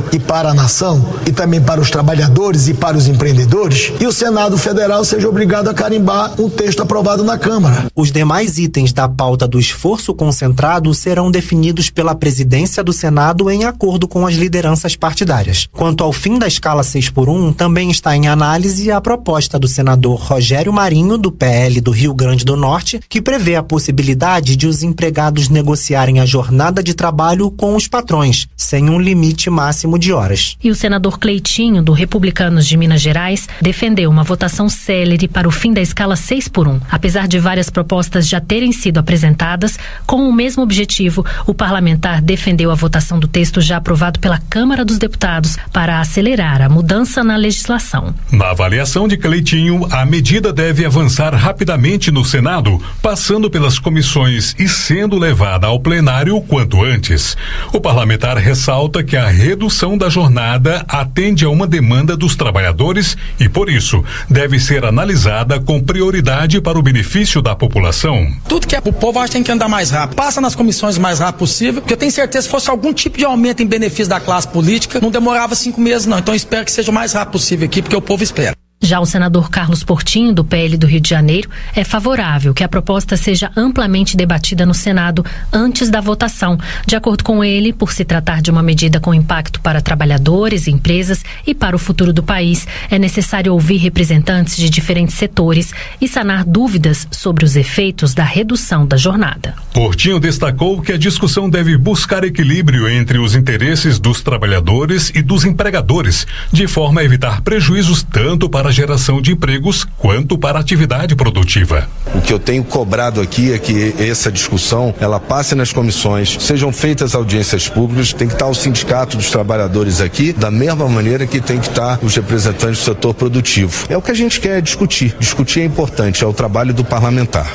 e para a nação, e também para os trabalhadores e para os empreendedores, e o Senado Federal seja obrigado a carimbar um texto aprovado na Câmara. Os demais itens da pauta do esforço concentrado serão definidos pela presidência do Senado em acordo com as lideranças partidárias. Quanto ao fim da escala 6x1, também está em análise a proposta do senador Rogério Marinho, do PL do Rio Grande do Norte, que prevê a possibilidade de os empregados negociarem a jornada de trabalho com os patrões, sem um limite máximo de horas. E o senador Cleitinho, do Republicanos de Minas Gerais, defendeu uma votação célere para o fim da escala 6x1. Apesar de várias propostas já terem sido apresentadas, com o mesmo objetivo, o parlamentar defendeu a votação do texto já aprovado pela Câmara dos Deputados para acelerar a mudança na legislação. Na avaliação de Cleitinho, a medida deve avançar rapidamente no Senado, passando pelas comissões e sendo levada ao plenário o quanto antes. O parlamentar ressalta que a redução da jornada atende a uma demanda dos trabalhadores e, por isso, deve ser analisada com prioridade para o benefício da população. Tudo que é pro povo, acho que tem que andar mais rápido. Passa nas comissões o mais rápido possível, porque eu tenho certeza que se fosse algum tipo de aumento em benefício da classe política, não demorava 5 meses, não. Então eu espero que seja o mais rápido possível aqui, porque o povo espera. Já o senador Carlos Portinho, do PL do Rio de Janeiro, é favorável que a proposta seja amplamente debatida no Senado antes da votação. De acordo com ele, por se tratar de uma medida com impacto para trabalhadores, empresas e para o futuro do país, é necessário ouvir representantes de diferentes setores e sanar dúvidas sobre os efeitos da redução da jornada. Portinho destacou que a discussão deve buscar equilíbrio entre os interesses dos trabalhadores e dos empregadores, de forma a evitar prejuízos tanto para a geração de empregos quanto para a atividade produtiva. O que eu tenho cobrado aqui é que essa discussão ela passe nas comissões, sejam feitas audiências públicas, tem que estar o sindicato dos trabalhadores aqui, da mesma maneira que tem que estar os representantes do setor produtivo. É o que a gente quer discutir. Discutir é importante, é o trabalho do parlamentar.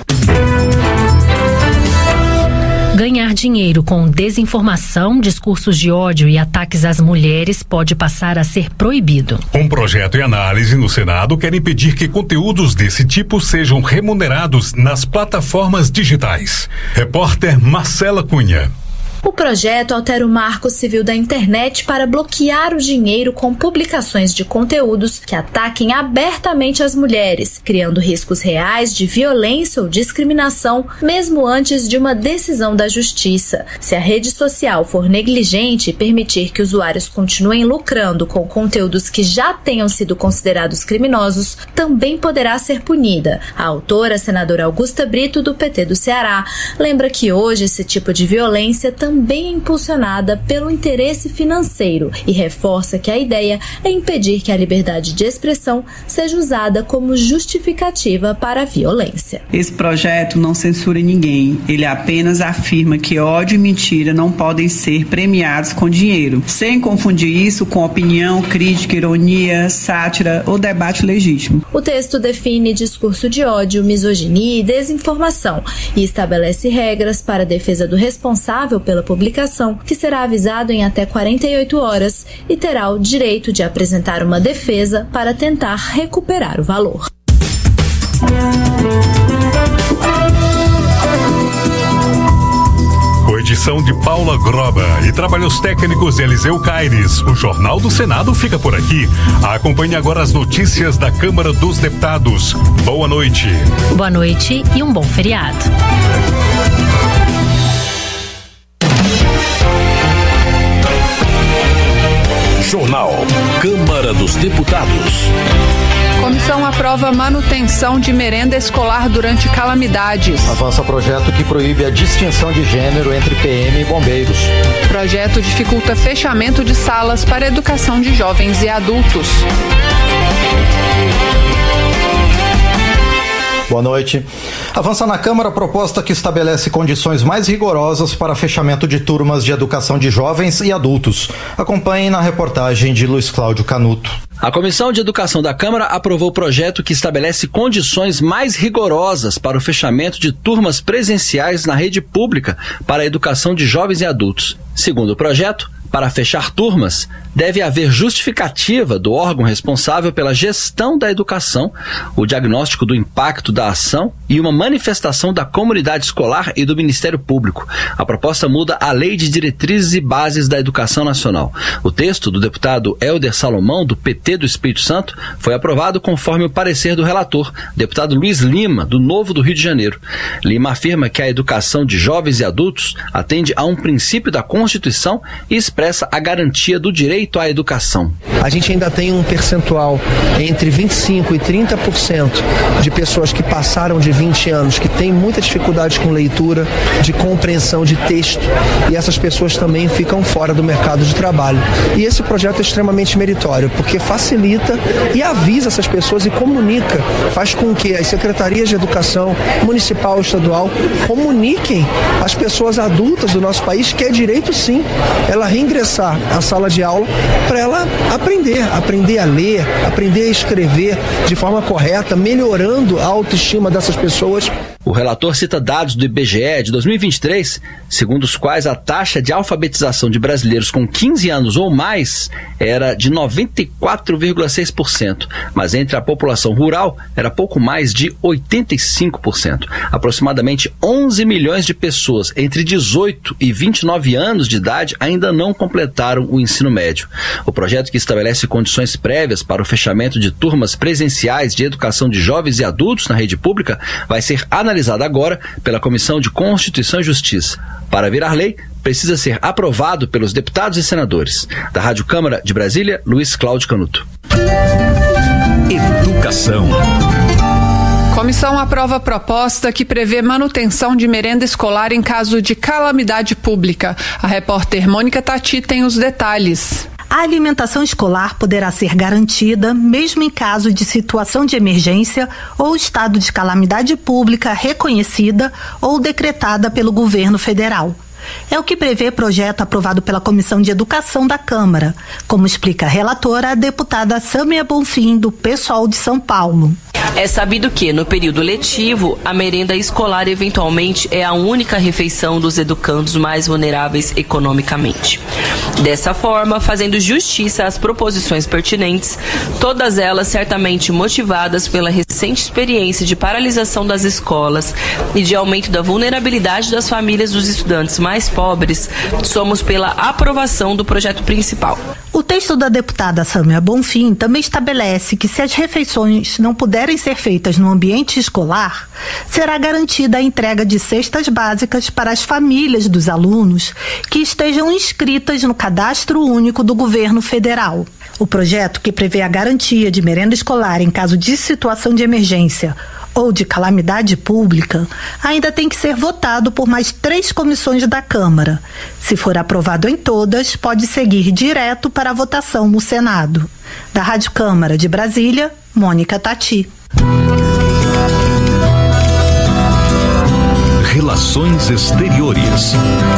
Ganhar dinheiro com desinformação, discursos de ódio e ataques às mulheres pode passar a ser proibido. Um projeto em análise no Senado quer impedir que conteúdos desse tipo sejam remunerados nas plataformas digitais. Repórter Marcela Cunha. O projeto altera o Marco Civil da Internet para bloquear o dinheiro com publicações de conteúdos que ataquem abertamente as mulheres, criando riscos reais de violência ou discriminação, mesmo antes de uma decisão da Justiça. Se a rede social for negligente e permitir que usuários continuem lucrando com conteúdos que já tenham sido considerados criminosos, também poderá ser punida. A autora, a senadora Augusta Brito, do PT do Ceará, lembra que hoje esse tipo de violência também é impulsionada pelo interesse financeiro e reforça que a ideia é impedir que a liberdade de expressão seja usada como justificativa para a violência. Esse projeto não censura ninguém, ele apenas afirma que ódio e mentira não podem ser premiados com dinheiro, sem confundir isso com opinião, crítica, ironia, sátira ou debate legítimo. O texto define discurso de ódio, misoginia e desinformação e estabelece regras para a defesa do responsável pela publicação, que será avisado em até 48 horas e terá o direito de apresentar uma defesa para tentar recuperar o valor. Com edição de Paula Groba e trabalhos técnicos de Eliseu Caires, o Jornal do Senado fica por aqui. Acompanhe agora as notícias da Câmara dos Deputados. Boa noite. Boa noite e um bom feriado. Jornal Câmara dos Deputados. Comissão aprova manutenção de merenda escolar durante calamidades. Avança projeto que proíbe a distinção de gênero entre PM e bombeiros. Projeto dificulta fechamento de salas para educação de jovens e adultos. Boa noite. Avança na Câmara a proposta que estabelece condições mais rigorosas para fechamento de turmas de educação de jovens e adultos. Acompanhe na reportagem de Luiz Cláudio Canuto. A Comissão de Educação da Câmara aprovou o projeto que estabelece condições mais rigorosas para o fechamento de turmas presenciais na rede pública para a educação de jovens e adultos. Segundo o projeto, para fechar turmas, deve haver justificativa do órgão responsável pela gestão da educação, o diagnóstico do impacto da ação e uma manifestação da comunidade escolar e do Ministério Público. A proposta muda a Lei de Diretrizes e Bases da Educação Nacional. O texto do deputado Helder Salomão, do PT do Espírito Santo, foi aprovado conforme o parecer do relator, deputado Luiz Lima, do Novo do Rio de Janeiro. Lima afirma que a educação de jovens e adultos atende a um princípio da Constituição e expressa a garantia do direito à educação. A gente ainda tem um percentual entre 25% e 30% de pessoas que passaram de 20 anos, que têm muita dificuldade com leitura, de compreensão de texto, e essas pessoas também ficam fora do mercado de trabalho. E esse projeto é extremamente meritório, porque facilita e avisa essas pessoas e comunica, faz com que as secretarias de educação municipal e estadual comuniquem às pessoas adultas do nosso país que é direito sim ela reingressar à sala de aula para ela aprender a ler, aprender a escrever de forma correta, melhorando a autoestima dessas pessoas. O relator cita dados do IBGE de 2023, segundo os quais a taxa de alfabetização de brasileiros com 15 anos ou mais era de 94,6%, mas entre a população rural era pouco mais de 85%. Aproximadamente 11 milhões de pessoas entre 18 e 29 anos de idade ainda não completaram o ensino médio. O projeto, que estabelece condições prévias para o fechamento de turmas presenciais de educação de jovens e adultos na rede pública, vai ser analisado agora pela Comissão de Constituição e Justiça. Para virar lei, precisa ser aprovado pelos deputados e senadores. Da Rádio Câmara de Brasília, Luiz Cláudio Canuto. Educação. Comissão aprova proposta que prevê manutenção de merenda escolar em caso de calamidade pública. A repórter Mônica Tati tem os detalhes. A alimentação escolar poderá ser garantida mesmo em caso de situação de emergência ou estado de calamidade pública reconhecida ou decretada pelo governo federal. É o que prevê projeto aprovado pela Comissão de Educação da Câmara, como explica a relatora, a deputada Sâmia Bonfim, do PSOL de São Paulo. É sabido que, no período letivo, a merenda escolar eventualmente é a única refeição dos educandos mais vulneráveis economicamente. Dessa forma, fazendo justiça às proposições pertinentes, todas elas certamente motivadas pela recente experiência de paralisação das escolas e de aumento da vulnerabilidade das famílias dos estudantes mais pobres, somos pela aprovação do projeto principal. O texto da deputada Sâmia Bonfim também estabelece que, se as refeições não puderem ser feitas no ambiente escolar, será garantida a entrega de cestas básicas para as famílias dos alunos que estejam inscritas no Cadastro Único do Governo Federal. O projeto, que prevê a garantia de merenda escolar em caso de situação de emergência ou de calamidade pública, ainda tem que ser votado por mais 3 comissões da Câmara. Se for aprovado em todas, pode seguir direto para a votação no Senado. Da Rádio Câmara de Brasília, Mônica Tati. Relações Exteriores.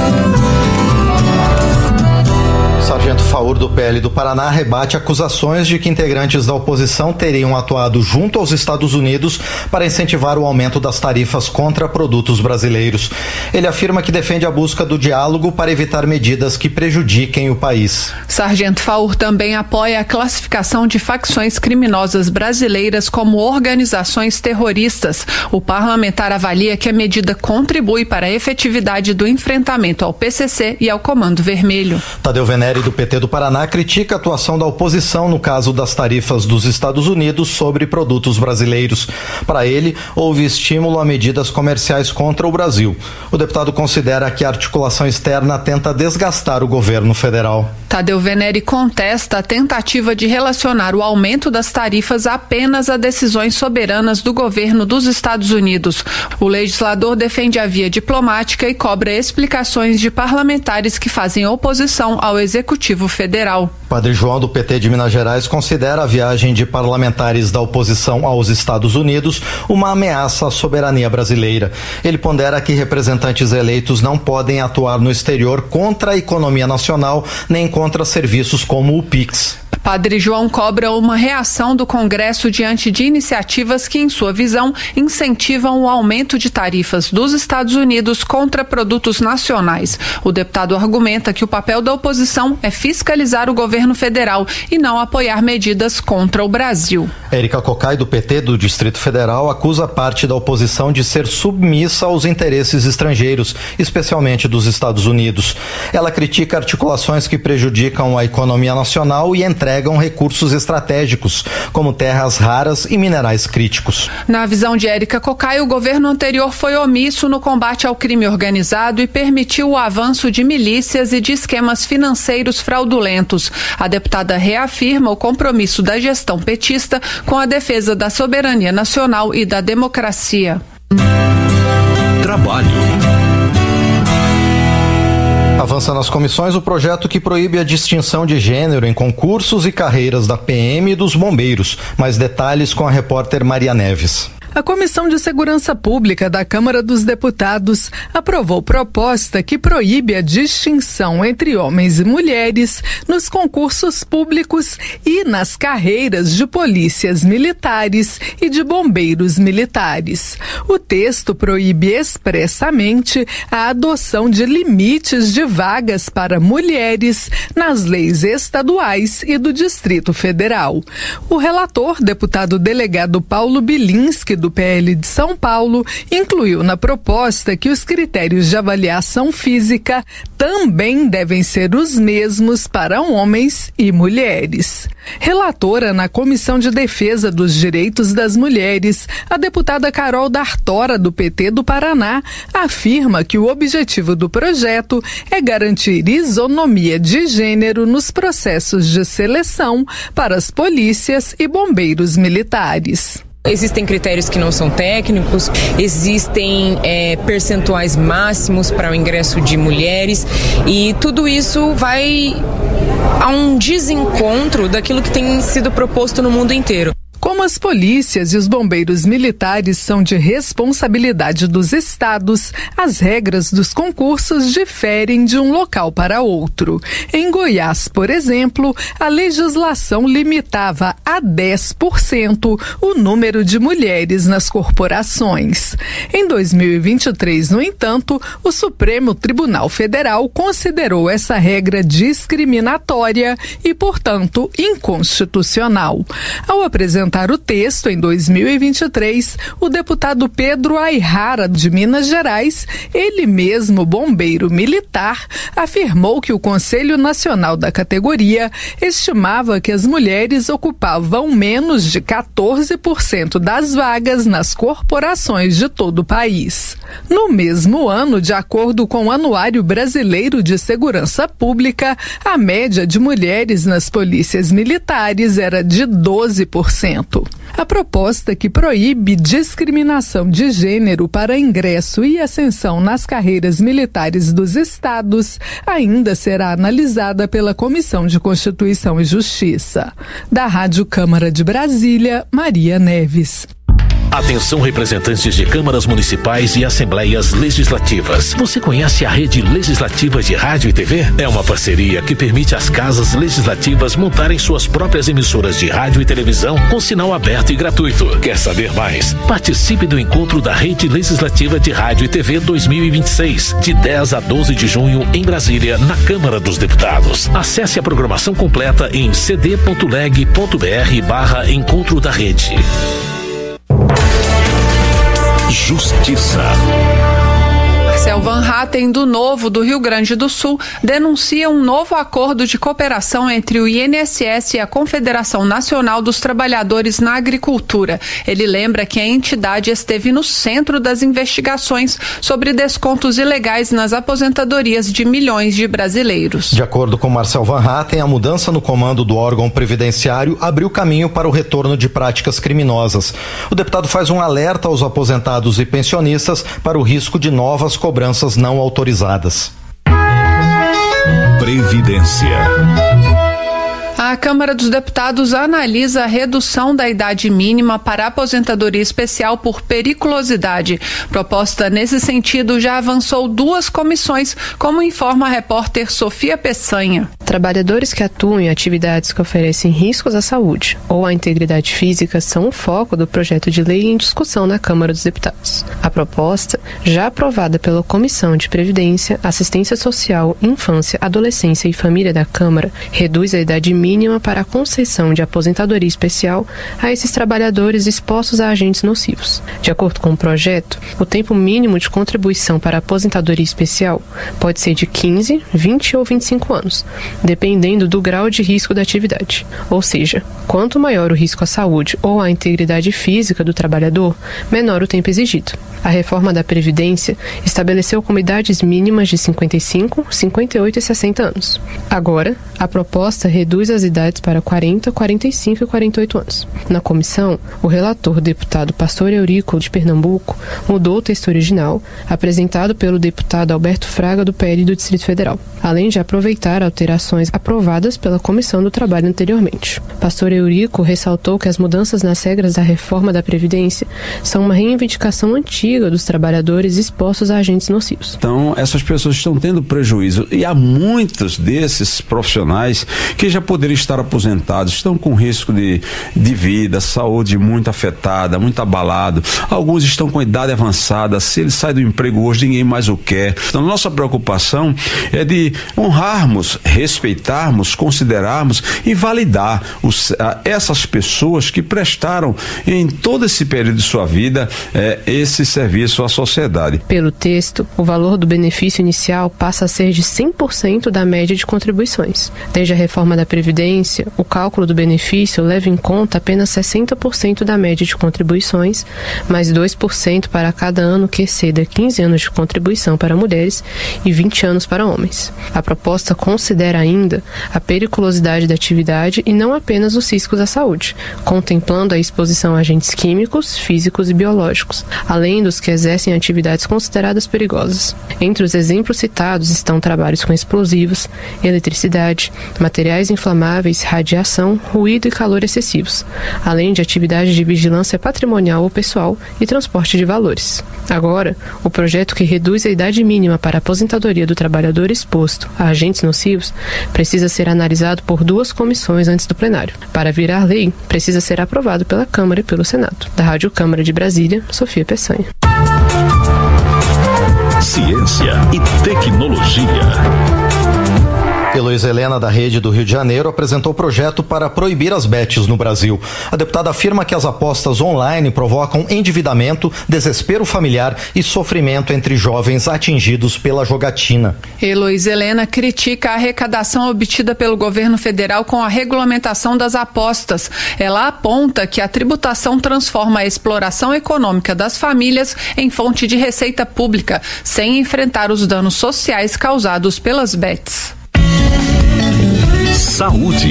Sargento Faur, do PL do Paraná, rebate acusações de que integrantes da oposição teriam atuado junto aos Estados Unidos para incentivar o aumento das tarifas contra produtos brasileiros. Ele afirma que defende a busca do diálogo para evitar medidas que prejudiquem o país. Sargento Faur também apoia a classificação de facções criminosas brasileiras como organizações terroristas. O parlamentar avalia que a medida contribui para a efetividade do enfrentamento ao PCC e ao Comando Vermelho. Tadeu Venere, do PT do Paraná, critica a atuação da oposição no caso das tarifas dos Estados Unidos sobre produtos brasileiros. Para ele, houve estímulo a medidas comerciais contra o Brasil. O deputado considera que a articulação externa tenta desgastar o governo federal. Tadeu Venere contesta a tentativa de relacionar o aumento das tarifas apenas a decisões soberanas do governo dos Estados Unidos. O legislador defende a via diplomática e cobra explicações de parlamentares que fazem oposição ao Executivo Federal. Padre João, do PT de Minas Gerais, considera a viagem de parlamentares da oposição aos Estados Unidos uma ameaça à soberania brasileira. Ele pondera que representantes eleitos não podem atuar no exterior contra a economia nacional nem contra serviços como o PIX. Padre João cobra uma reação do Congresso diante de iniciativas que, em sua visão, incentivam o aumento de tarifas dos Estados Unidos contra produtos nacionais. O deputado argumenta que o papel da oposição é fiscalizar o governo federal e não apoiar medidas contra o Brasil. Érica Cocai, do PT do Distrito Federal, acusa parte da oposição de ser submissa aos interesses estrangeiros, especialmente dos Estados Unidos. Ela critica articulações que prejudicam a economia nacional e entregam recursos estratégicos, como terras raras e minerais críticos. Na visão de Érica Cocai, o governo anterior foi omisso no combate ao crime organizado e permitiu o avanço de milícias e de esquemas financeiros fraudulentos. A deputada reafirma o compromisso da gestão petista com a defesa da soberania nacional e da democracia. Trabalho. Avança nas comissões o projeto que proíbe a distinção de gênero em concursos e carreiras da PM e dos bombeiros. Mais detalhes com a repórter Maria Neves. A Comissão de Segurança Pública da Câmara dos Deputados aprovou proposta que proíbe a distinção entre homens e mulheres nos concursos públicos e nas carreiras de polícias militares e de bombeiros militares. O texto proíbe expressamente a adoção de limites de vagas para mulheres nas leis estaduais e do Distrito Federal. O relator, deputado delegado Paulo Bilinski, do PL de São Paulo, incluiu na proposta que os critérios de avaliação física também devem ser os mesmos para homens e mulheres. Relatora na Comissão de Defesa dos Direitos das Mulheres, a deputada Carol D'Artora, do PT do Paraná, afirma que o objetivo do projeto é garantir isonomia de gênero nos processos de seleção para as polícias e bombeiros militares. Existem critérios que não são técnicos, existem percentuais máximos para o ingresso de mulheres e tudo isso vai a um desencontro daquilo que tem sido proposto no mundo inteiro. Como as polícias e os bombeiros militares são de responsabilidade dos estados, as regras dos concursos diferem de um local para outro. Em Goiás, por exemplo, a legislação limitava a 10% o número de mulheres nas corporações. Em 2023, no entanto, o Supremo Tribunal Federal considerou essa regra discriminatória e, portanto, inconstitucional. Ao apresentar o texto em 2023, o deputado Pedro Ayrara, de Minas Gerais, ele mesmo bombeiro militar, afirmou que o Conselho Nacional da categoria estimava que as mulheres ocupavam menos de 14% das vagas nas corporações de todo o país. No mesmo ano, de acordo com o Anuário Brasileiro de Segurança Pública, a média de mulheres nas polícias militares era de 12%. A proposta que proíbe discriminação de gênero para ingresso e ascensão nas carreiras militares dos estados ainda será analisada pela Comissão de Constituição e Justiça. Da Rádio Câmara de Brasília, Maria Neves. Atenção, representantes de câmaras municipais e assembleias legislativas. Você conhece a Rede Legislativa de Rádio e TV? É uma parceria que permite às casas legislativas montarem suas próprias emissoras de rádio e televisão com sinal aberto e gratuito. Quer saber mais? Participe do encontro da Rede Legislativa de Rádio e TV 2026, de 10 a 12 de junho em Brasília, na Câmara dos Deputados. Acesse a programação completa em cd.leg.br/encontro da rede. Justiça. Marcel Van Hatten, do Novo, do Rio Grande do Sul, denuncia um novo acordo de cooperação entre o INSS e a Confederação Nacional dos Trabalhadores na Agricultura. Ele lembra que a entidade esteve no centro das investigações sobre descontos ilegais nas aposentadorias de milhões de brasileiros. De acordo com Marcel Van Hatten, a mudança no comando do órgão previdenciário abriu caminho para o retorno de práticas criminosas. O deputado faz um alerta aos aposentados e pensionistas para o risco de novas cobranças não autorizadas. Previdência. A Câmara dos Deputados analisa a redução da idade mínima para a aposentadoria especial por periculosidade. Proposta nesse sentido já avançou 2 comissões, como informa a repórter Sofia Peçanha. Trabalhadores que atuam em atividades que oferecem riscos à saúde ou à integridade física são o foco do projeto de lei em discussão na Câmara dos Deputados. A proposta, já aprovada pela Comissão de Previdência, Assistência Social, Infância, Adolescência e Família da Câmara, reduz a idade mínima mínima para a concessão de aposentadoria especial a esses trabalhadores expostos a agentes nocivos. De acordo com o projeto, o tempo mínimo de contribuição para a aposentadoria especial pode ser de 15, 20 ou 25 anos, dependendo do grau de risco da atividade. Ou seja, quanto maior o risco à saúde ou à integridade física do trabalhador, menor o tempo exigido. A reforma da Previdência estabeleceu como idades mínimas de 55, 58 e 60 anos. Agora, a proposta reduz as idades para 40, 45 e 48 anos. Na comissão, o relator, deputado Pastor Eurico, de Pernambuco, mudou o texto original, apresentado pelo deputado Alberto Fraga, do PL do Distrito Federal, além de aproveitar alterações aprovadas pela Comissão do Trabalho anteriormente. Pastor Eurico ressaltou que as mudanças nas regras da reforma da Previdência são uma reivindicação antiga dos trabalhadores expostos a agentes nocivos. Então, essas pessoas estão tendo prejuízo e há muitos desses profissionais que já poderiam estar aposentados, estão com risco de vida, saúde muito afetada, muito abalado. Alguns estão com idade avançada, se ele sai do emprego hoje, ninguém mais o quer. Então, nossa preocupação é de honrarmos, respeitarmos, considerarmos e validar essas pessoas que prestaram em todo esse período de sua vida esse serviço à sociedade. Pelo texto, o valor do benefício inicial passa a ser de 100% da média de contribuições. Desde a reforma da Previdência, o cálculo do benefício leva em conta apenas 60% da média de contribuições, mais 2% para cada ano que exceda 15 anos de contribuição para mulheres e 20 anos para homens. A proposta considera ainda a periculosidade da atividade e não apenas os riscos à saúde, contemplando a exposição a agentes químicos, físicos e biológicos, além dos que exercem atividades consideradas perigosas. Entre os exemplos citados estão trabalhos com explosivos, eletricidade, materiais inflamáveis, radiação, ruído e calor excessivos, além de atividades de vigilância patrimonial ou pessoal e transporte de valores. Agora, o projeto que reduz a idade mínima para a aposentadoria do trabalhador exposto a agentes nocivos precisa ser analisado por 2 comissões antes do plenário. Para virar lei, precisa ser aprovado pela Câmara e pelo Senado. Da Rádio Câmara de Brasília, Sofia Peçanha. Ciência e tecnologia. Heloísa Helena, da Rede do Rio de Janeiro, apresentou o projeto para proibir as bets no Brasil. A deputada afirma que as apostas online provocam endividamento, desespero familiar e sofrimento entre jovens atingidos pela jogatina. Heloísa Helena critica a arrecadação obtida pelo governo federal com a regulamentação das apostas. Ela aponta que a tributação transforma a exploração econômica das famílias em fonte de receita pública, sem enfrentar os danos sociais causados pelas bets. Saúde.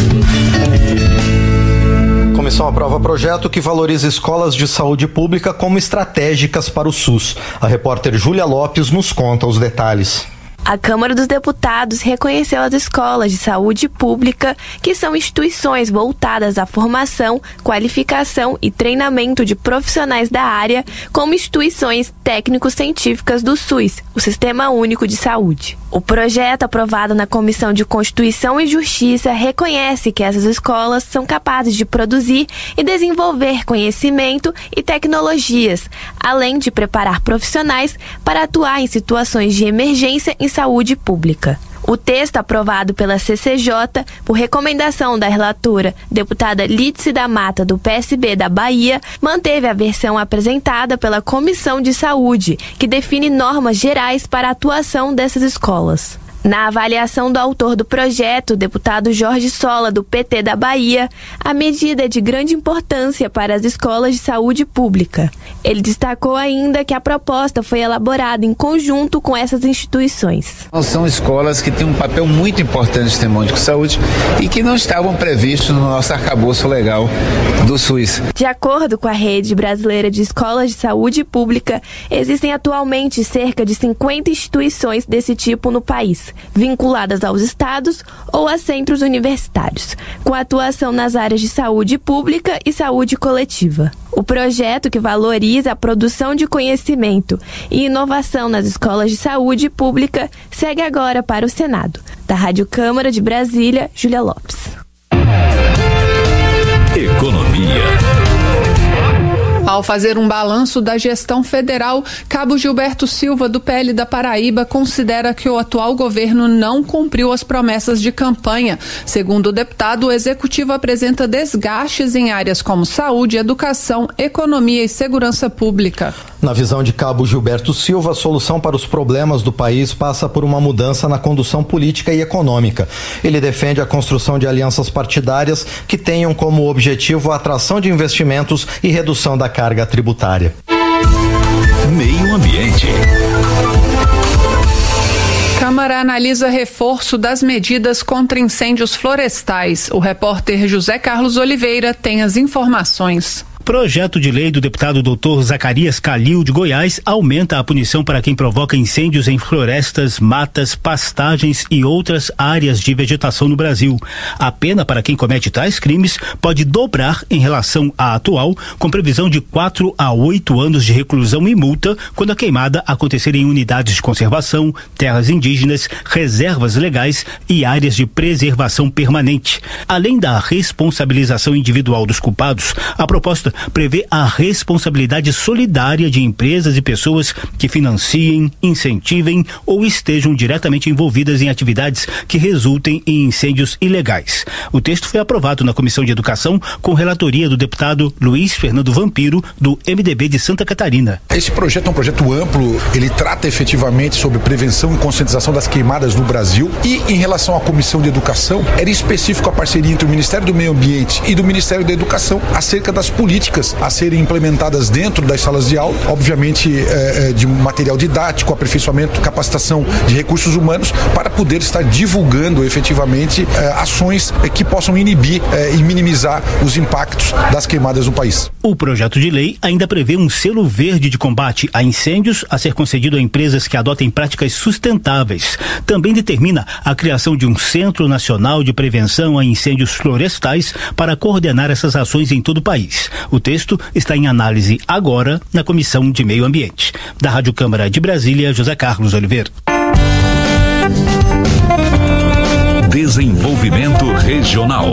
A comissão aprova projeto que valoriza escolas de saúde pública como estratégicas para o SUS. A repórter Júlia Lopes nos conta os detalhes. A Câmara dos Deputados reconheceu as escolas de saúde pública, que são instituições voltadas à formação, qualificação e treinamento de profissionais da área, como instituições técnico-científicas do SUS, o Sistema Único de Saúde. O projeto aprovado na Comissão de Constituição e Justiça reconhece que essas escolas são capazes de produzir e desenvolver conhecimento e tecnologias, além de preparar profissionais para atuar em situações de emergência em saúde pública. O texto aprovado pela CCJ, por recomendação da relatora, deputada Lídice da Mata, do PSB da Bahia, manteve a versão apresentada pela Comissão de Saúde, que define normas gerais para a atuação dessas escolas. Na avaliação do autor do projeto, o deputado Jorge Sola, do PT da Bahia, a medida é de grande importância para as escolas de saúde pública. Ele destacou ainda que a proposta foi elaborada em conjunto com essas instituições. São escolas que têm um papel muito importante no Sistema Único de Saúde e que não estavam previstos no nosso arcabouço legal do SUS. De acordo com a Rede Brasileira de Escolas de Saúde Pública, existem atualmente cerca de 50 instituições desse tipo no país, vinculadas aos estados ou a centros universitários, com atuação nas áreas de saúde pública e saúde coletiva. O projeto, que valoriza a produção de conhecimento e inovação nas escolas de saúde pública, segue agora para o Senado. Da Rádio Câmara de Brasília, Júlia Lopes. Economia. Ao fazer um balanço da gestão federal, Cabo Gilberto Silva, do PL da Paraíba, considera que o atual governo não cumpriu as promessas de campanha. Segundo o deputado, o executivo apresenta desgastes em áreas como saúde, educação, economia e segurança pública. Na visão de Cabo Gilberto Silva, a solução para os problemas do país passa por uma mudança na condução política e econômica. Ele defende a construção de alianças partidárias que tenham como objetivo a atração de investimentos e redução da carga tributária. Meio Ambiente. Câmara analisa reforço das medidas contra incêndios florestais. O repórter José Carlos Oliveira tem as informações. Projeto de lei do deputado Dr. Zacarias Calil de Goiás aumenta a punição para quem provoca incêndios em florestas, matas, pastagens e outras áreas de vegetação no Brasil. A pena para quem comete tais crimes pode dobrar em relação à atual, com previsão de 4 a 8 anos de reclusão e multa quando a queimada acontecer em unidades de conservação, terras indígenas, reservas legais e áreas de preservação permanente. Além da responsabilização individual dos culpados, a proposta prevê a responsabilidade solidária de empresas e pessoas que financiem, incentivem ou estejam diretamente envolvidas em atividades que resultem em incêndios ilegais. O texto foi aprovado na Comissão de Educação com relatoria do deputado Luiz Fernando Vampiro, do MDB de Santa Catarina. Esse projeto é um projeto amplo, ele trata efetivamente sobre prevenção e conscientização das queimadas no Brasil, e em relação à Comissão de Educação, era específico a parceria entre o Ministério do Meio Ambiente e do Ministério da Educação acerca das políticas a serem implementadas dentro das salas de aula, obviamente de material didático, aperfeiçoamento, capacitação de recursos humanos, para poder estar divulgando efetivamente ações que possam inibir e minimizar os impactos das queimadas no país. O projeto de lei ainda prevê um selo verde de combate a incêndios a ser concedido a empresas que adotem práticas sustentáveis. Também determina a criação de um Centro Nacional de Prevenção a Incêndios Florestais para coordenar essas ações em todo o país. O texto está em análise agora na Comissão de Meio Ambiente. Da Rádio Câmara de Brasília, José Carlos Oliveira. Desenvolvimento Regional.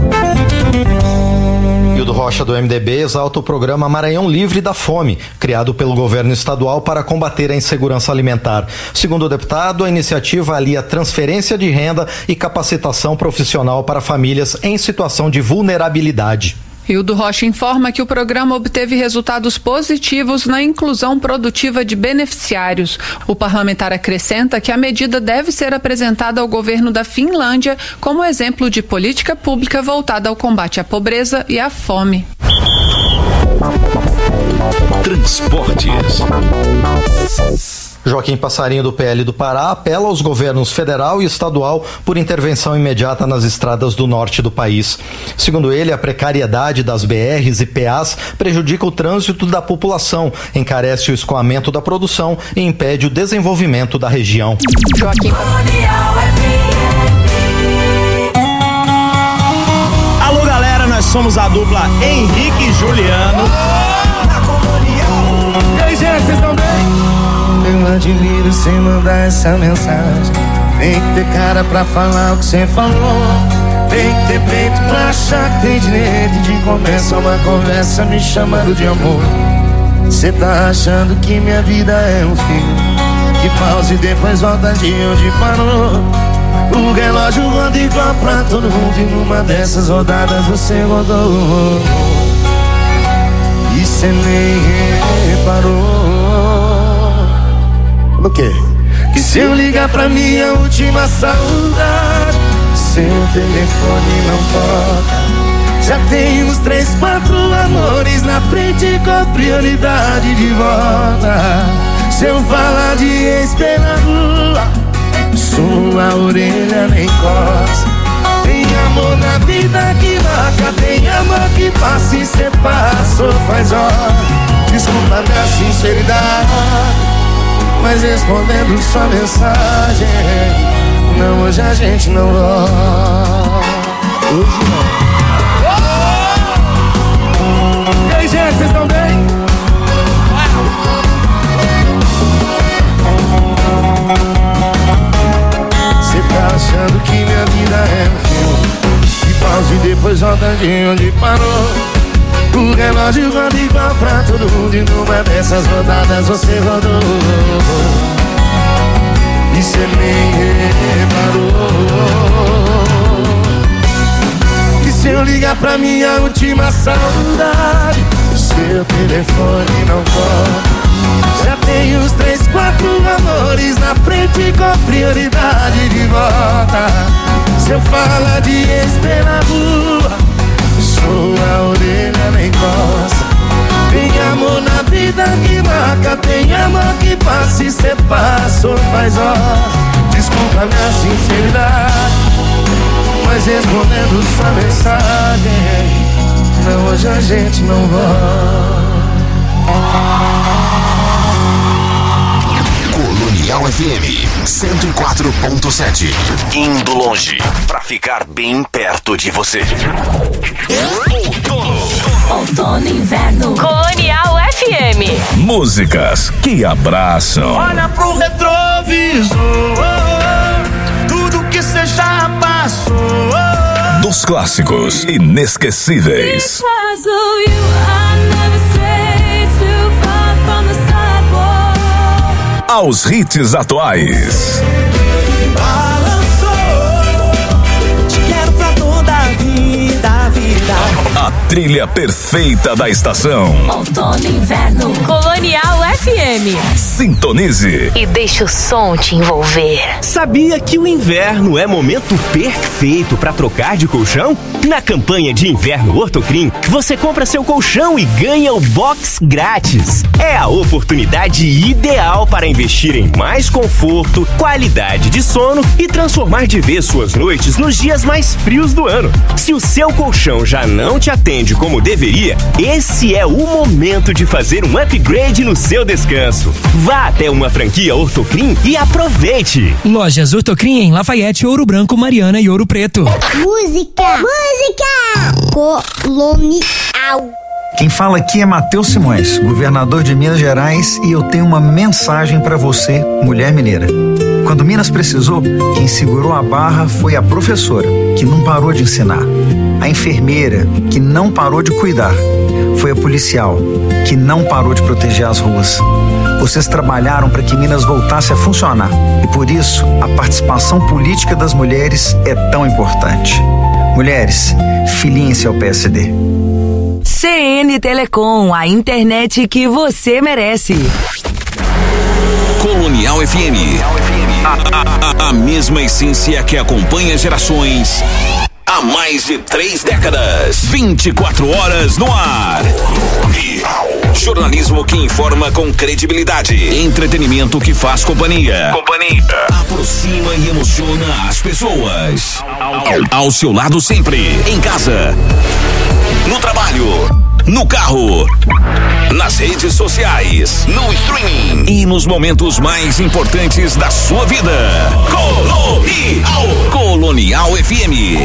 Hildo Rocha, do MDB, exalta o programa Maranhão Livre da Fome, criado pelo governo estadual para combater a insegurança alimentar. Segundo o deputado, a iniciativa alia transferência de renda e capacitação profissional para famílias em situação de vulnerabilidade. Hildo Rocha informa que o programa obteve resultados positivos na inclusão produtiva de beneficiários. O parlamentar acrescenta que a medida deve ser apresentada ao governo da Finlândia como exemplo de política pública voltada ao combate à pobreza e à fome. Transportes. Joaquim Passarinho, do PL do Pará, apela aos governos federal e estadual por intervenção imediata nas estradas do norte do país. Segundo ele, a precariedade das BRs e PAs prejudica o trânsito da população, encarece o escoamento da produção e impede o desenvolvimento da região. Joaquim. Alô, galera, nós somos a dupla Henrique e Juliano. E aí, gente, vocês estão bem? Eu admiro sem mandar essa mensagem. Tem que ter cara pra falar o que cê falou. Tem que ter peito pra achar que tem direito de começar uma conversa me chamando de amor. Cê tá achando que minha vida é um filme que pausa e depois volta de onde parou. O relógio roda igual pra todo mundo e numa dessas rodadas você rodou. E cê nem reparou. O quê? Que se eu ligar pra minha última saudade, seu telefone não toca. Já tem uns 3, 4 amores na frente com prioridade de volta. Se eu falar de esperar, sua orelha nem coça. Tem amor na vida que marca, tem amor que passa e cê passou faz hora. Desculpa minha sinceridade, mas respondendo sua mensagem, não, hoje a gente não rola. Hoje não. E aí, gente, vocês estão bem? Cê tá achando que minha vida é um filme que pausa e depois volta de onde parou. O relógio roda igual pra todo mundo, e numa dessas rodadas você rodou e cê nem reparou. E se eu ligar pra minha última saudade, o seu telefone não toca. Já tem os 3, 4 amores na frente com prioridade de volta. Se eu falar de ex pela rua, sua orelha nem coça. Tem amor na vida que marca, tem amor que passa e cê passou faz hora. Desculpa minha sinceridade, mas respondendo sua mensagem, não, hoje a gente não volta. Colonial FM 104.7. Indo longe pra ficar bem perto de você. Outono e inverno. Colonial FM. Músicas que abraçam. Olha pro retrovisor, tudo que cê já passou. Dos clássicos inesquecíveis aos hits atuais. Balançou, te quero pra toda a vida. A trilha perfeita da estação. Outono e inverno. Colonial FM. Sintonize E deixa o som te envolver. Sabia que o inverno é momento perfeito para trocar de colchão? Na campanha de inverno Ortocrim, você compra seu colchão e ganha o box grátis. É a oportunidade ideal para investir em mais conforto, qualidade de sono e transformar de vez suas noites nos dias mais frios do ano. Se o seu colchão já não te atende como deveria, esse é o momento de fazer um upgrade no seu descanso. Vá até uma franquia Ortocrim e aproveite. Lojas Ortocrim em Lafayette, Ouro Branco, Mariana e Ouro Preto. Música Colonial. Quem fala aqui é Matheus Simões, governador de Minas Gerais, e eu tenho uma mensagem para você, mulher mineira. Quando Minas precisou, quem segurou a barra foi a professora, que não parou de ensinar. A enfermeira, que não parou de cuidar. Foi a policial, que não parou de proteger as ruas. Vocês trabalharam para que Minas voltasse a funcionar. E por isso, a participação política das mulheres é tão importante. Mulheres, filiem-se ao PSD. CN Telecom, a internet que você merece. Colonial FM. A mesma essência que acompanha gerações há mais de 3 décadas. 24 horas no ar. Jornalismo que informa com credibilidade. Entretenimento que faz companhia. Aproxima e emociona as pessoas. Ao seu lado sempre. Em casa, no trabalho, no carro, nas redes sociais, no streaming e nos momentos mais importantes da sua vida. Colonial FM.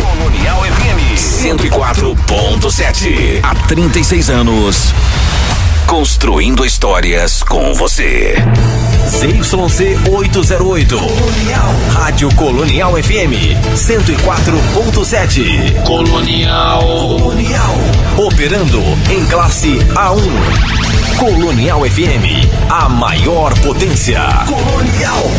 104.7. Há 36 anos. Construindo histórias com você. ZYC 808. Rádio Colonial FM 104.7. Colonial. Operando em classe A1. Colonial FM, a maior potência. Colonial.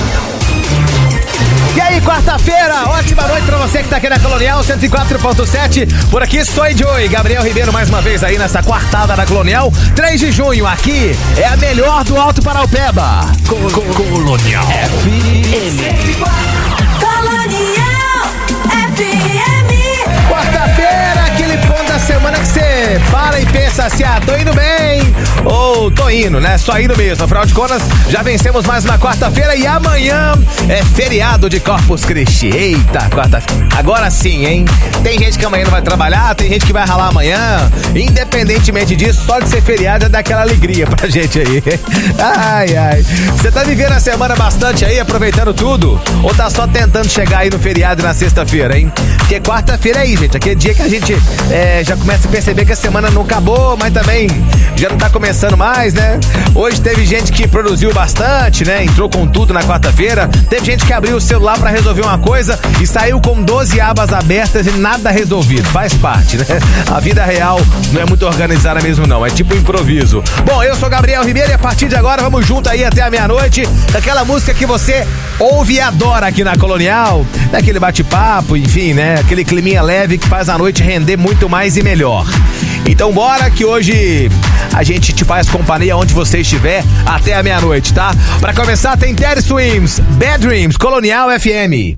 E aí, quarta-feira, ótima noite pra você que tá aqui na Colonial 104.7. Por aqui, sou Joey, Gabriel Ribeiro mais uma vez aí nessa quartada da Colonial. 3 de junho, aqui é a melhor do Alto Paraupeba. Colonial FM. Colonial FM. Quarta-feira, aquele ponto da semana que você para e pensa assim, tô indo bem, ou tô indo, né? Só indo mesmo. Afinal de contas, já vencemos mais uma quarta-feira e amanhã é feriado de Corpus Christi. Eita, quarta-feira. Agora sim, hein? Tem gente que amanhã não vai trabalhar, tem gente que vai ralar amanhã. Independentemente disso, só de ser feriado é daquela alegria pra gente aí. Ai, ai. Você tá vivendo a semana bastante aí, aproveitando tudo? Ou tá só tentando chegar aí no feriado e na sexta-feira, hein? Porque quarta-feira é aí, gente. Aquele dia que a gente já começa a perceber que a semana não acabou, mas também já não tá começando mais. demais, né? Hoje teve gente que produziu bastante, né? Entrou com tudo na quarta-feira. Teve gente que abriu o celular pra resolver uma coisa e saiu com 12 abas abertas e nada resolvido. Faz parte, né? A vida real não é muito organizada mesmo, não. É tipo improviso. Bom, eu sou Gabriel Ribeiro e a partir de agora vamos junto aí até a meia-noite. Aquela música que você ouve e adora aqui na Colonial. Daquele bate-papo, enfim, né? Aquele climinha leve que faz a noite render muito mais e melhor. Então bora que hoje a gente te faz companhia onde você estiver até a meia-noite, tá? Pra começar tem Teddy Swims, Bad Dreams, Colonial FM.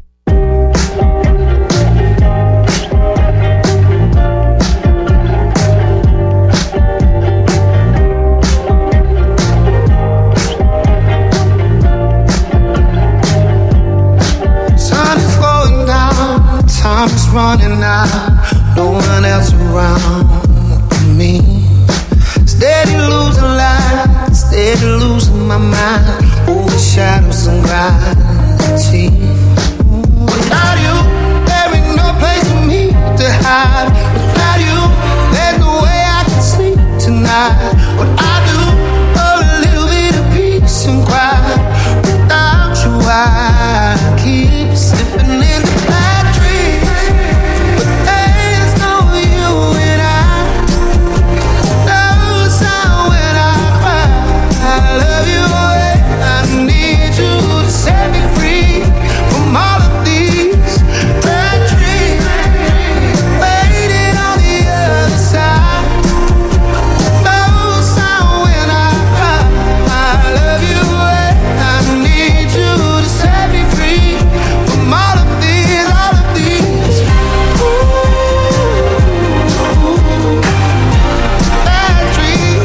Time is running out, no one else around me. Steady losing light, steady losing my mind, over shadows and gravity. Without you, there ain't no place for me to hide. Without you, there's no way I can sleep tonight. What I do, a little bit of peace and quiet. Without you, I keep slipping into bad dreams. I love you, I need you to set me free from all of these bad dreams. Waiting on the other side. No sound when I cry. I love you, I need you to set me free from all of these, all of these. Ooh, bad dreams.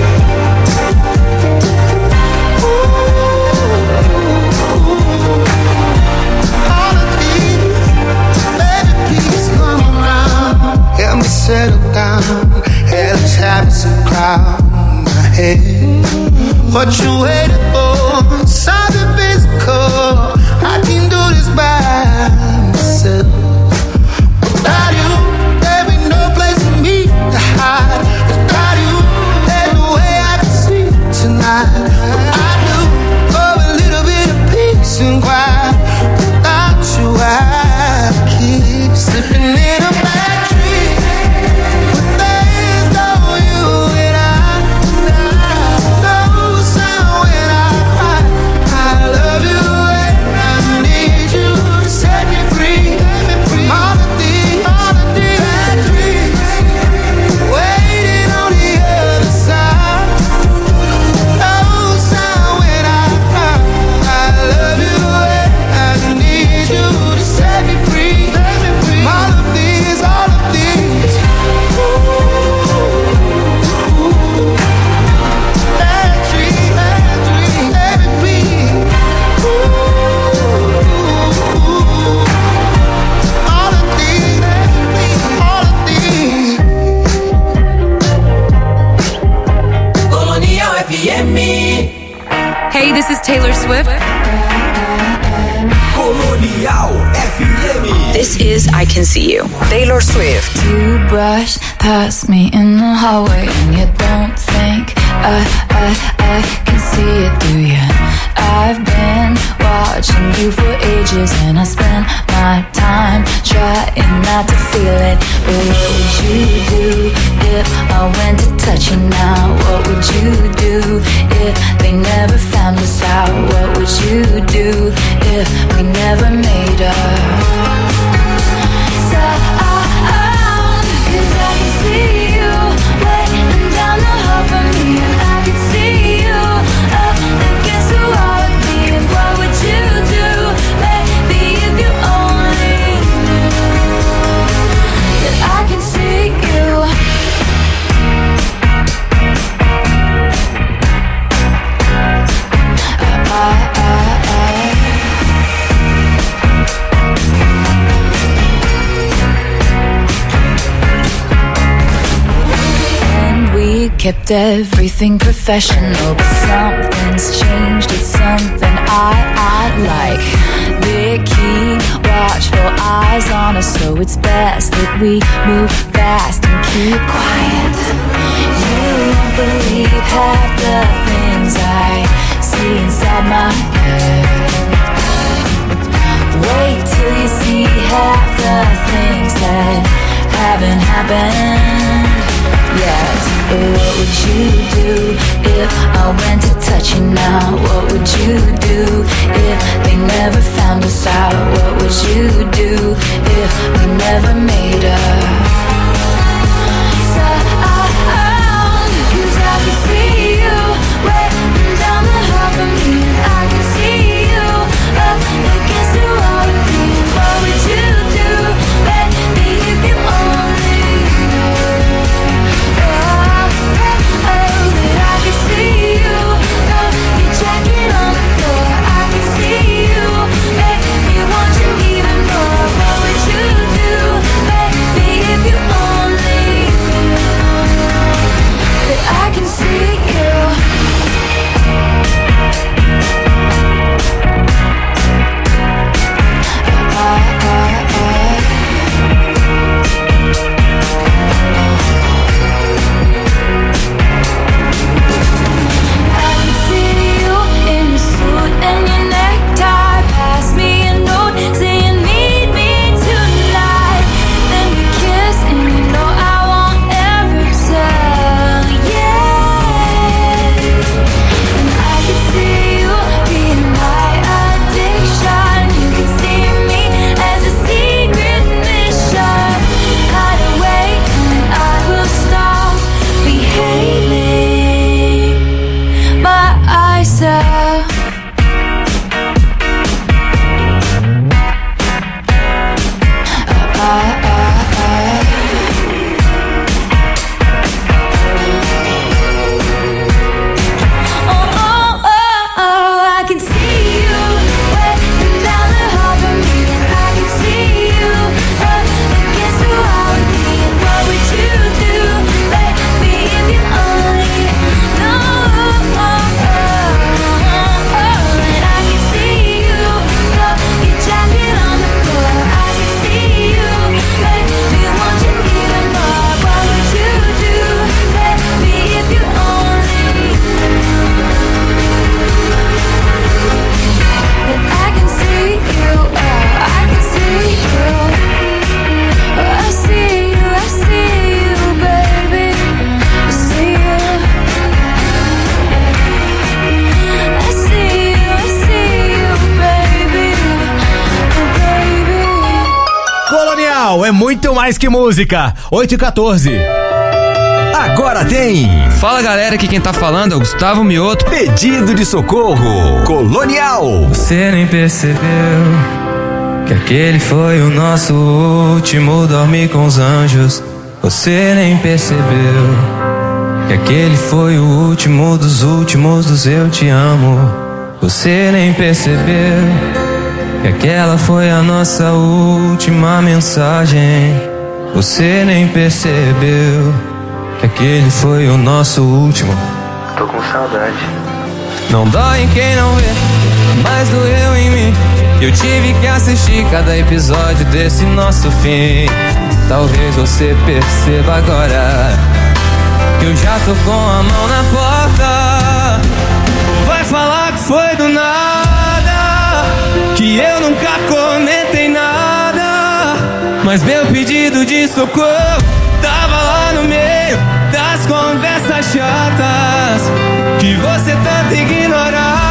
Help me settle down, hellish habits and crown my head. What you waiting for? Something physical. I can do this by myself. Without you, there ain't no place for me to hide. Without you, there's no way I can sleep tonight. I do a little bit of peace and quiet. Without you, I keep slipping in a bad dream. Hey, this is Taylor Swift. Colonial FM. This is I Can See You. Taylor Swift. You brush past me in the hallway and you don't think I can see it, do you? I've been watching you for ages and I spent my time trying not to feel it. But what would you do if I went to touch you now? What would you do if they never found us out? What would you do if we never made up? Cause I can see you waiting down the hall from me, and I can see you up against the wall with me. And what would you do, baby, if you only knew that I can see you? Kept everything professional, but something's changed. It's something I like. Vicky, watchful eyes on us, so it's best that we move fast and keep quiet. You won't believe half the things that haven't happened yet. What would you do if I went to touch you now? What would you do if they never found us out? What would you do if we never made up? Cause I can see you way down the hall from me. I can see you up against the wall with me. What would you do, baby, if you only knew? That I can see you, your jacket on the floor. I can see you, baby, want you even more. What would you do, baby, if you only knew? That I can see you. É muito mais que música. 8h14. Agora tem. Fala galera, aqui quem tá falando é o Gustavo Mioto. Pedido de socorro. Colonial. Você nem percebeu que aquele foi o nosso último dormir com os anjos. Você nem percebeu que aquele foi o último dos eu te amo. Você nem percebeu que aquela foi a nossa última mensagem. Você nem percebeu que aquele foi o nosso último. Tô com saudade. Não dói em quem não vê, mas doeu em mim. Eu tive que assistir cada episódio desse nosso fim. Talvez você perceba agora que eu já tô com a mão na porta. Vai falar que foi do nada, que eu nunca comentei nada, mas meu pedido de socorro tava lá no meio das conversas chatas que você tanto ignorava.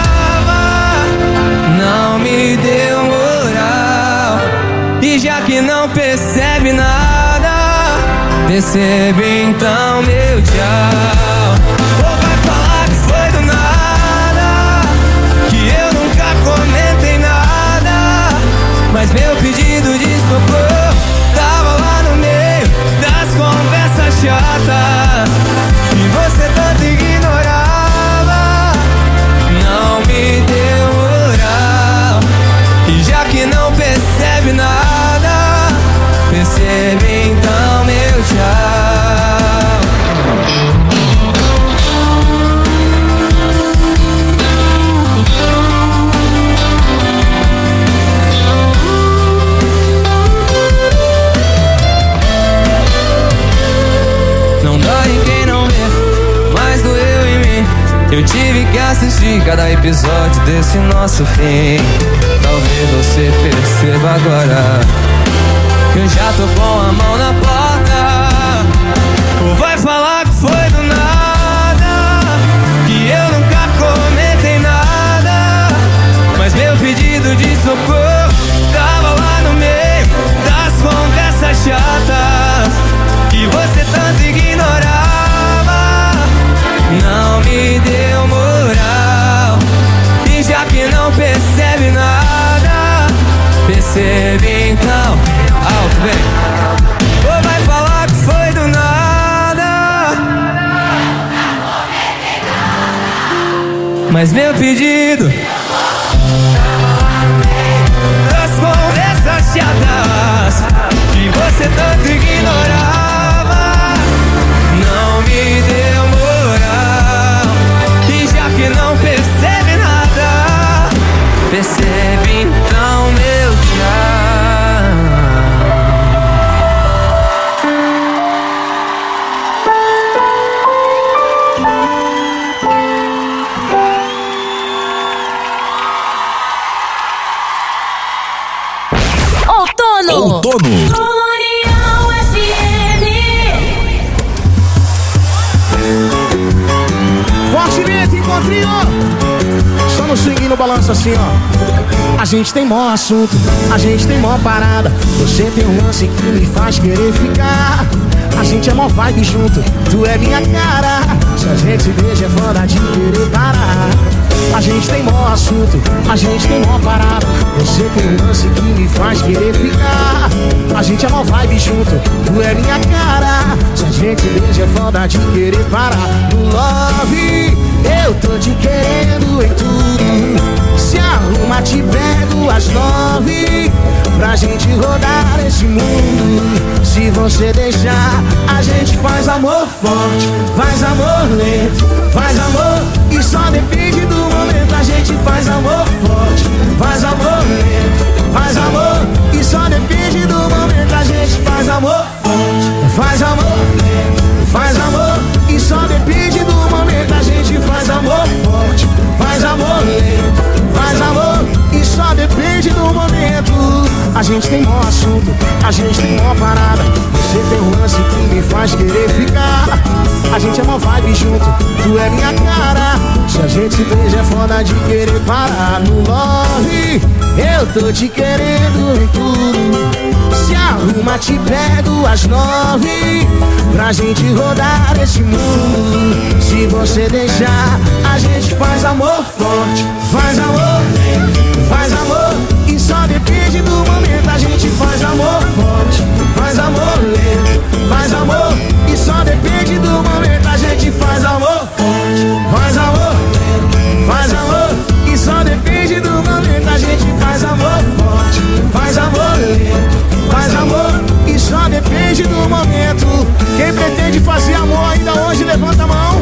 Não me deu moral, e já que não percebe nada, percebe então meu tchau. Ou vai falar que foi do nada, que eu nunca comentei nada, mas meu pedido de socorro tava lá no meio das conversas chatas que você tanto ignorava. Não me deu moral, e já que não percebe nada, percebe então meu tchau. Não dói em quem não vê, mas doeu em mim. Eu tive que assistir cada episódio desse nosso fim. Talvez você perceba agora eu já tô com a mão na porta. Ou vai falar que foi do nada, que eu nunca comentei nada, mas meu pedido de socorro tava lá no meio das conversas chatas que você tanto ignorava. Não me deu moral, e já que não percebe nada, percebe então. Alto, vem. Ou vai falar que foi do nada, mas meu pedido das conversas chatas que você tanto ignorava não me deu moral, e já que não percebe nada, percebe então meu tchau. Outono. Colonial FM. Fortemente, encontrinho. Só no swing, no balanço assim, ó. A gente tem mó assunto, a gente tem mó parada. Você tem um lance que me faz querer ficar. A gente é mó vibe junto, tu é minha cara. Se a gente se beija é foda de querer parar. A gente tem mó assunto, a gente tem mó parada. Você tem um lance que me faz querer ficar. A gente é mó vibe junto, tu é minha cara. Se a gente se beija é foda de querer parar. No love, eu tô te querendo em tudo. Se arruma, te pego às 9 pra gente rodar esse mundo. Se você deixar, a gente faz amor forte, faz amor lento, faz amor e só depende do momento. A gente faz amor forte, faz amor lento, faz amor e só depende do momento. A gente faz amor forte, faz amor lento, faz amor e só depende do momento. A gente faz amor forte, faz amor lento, faz amor e só depende do momento. A gente tem mó assunto, a gente tem mó parada. Você tem um lance que me faz querer ficar. A gente é mó vibe junto, tu é minha cara. Se a gente se beija é foda de querer parar. No love, eu tô te querendo em tudo. Se arruma, te pego às 9 pra gente rodar esse mundo. Se você deixar, a gente faz amor forte, faz amor lento, faz amor e só depende do momento. A gente faz amor forte, faz amor lento, faz amor e só depende do momento. A gente faz amor forte, faz amor lento, faz amor e só depende do momento. A gente faz amor forte, faz amor lento, faz amor e só depende do momento. Quem pretende fazer amor ainda hoje, levanta a mão.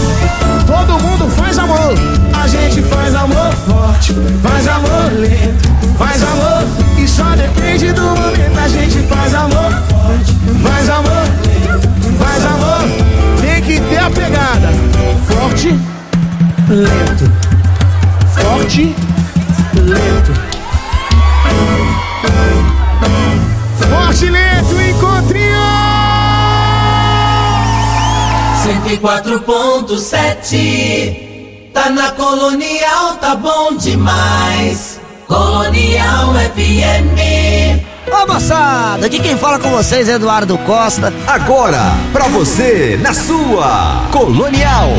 Todo mundo faz amor. A gente faz amor forte, faz amor lento, faz amor e só depende do momento. A gente faz amor forte, faz amor lento, faz amor. Tem que ter a pegada. Forte, lento, forte, lento. Forte, lento, encontrinho. 104.7. Tá na Colonial, tá bom demais. Colonial FM. Ô moçada, aqui quem fala com vocês é Eduardo Costa. Agora, pra você, na sua Colonial.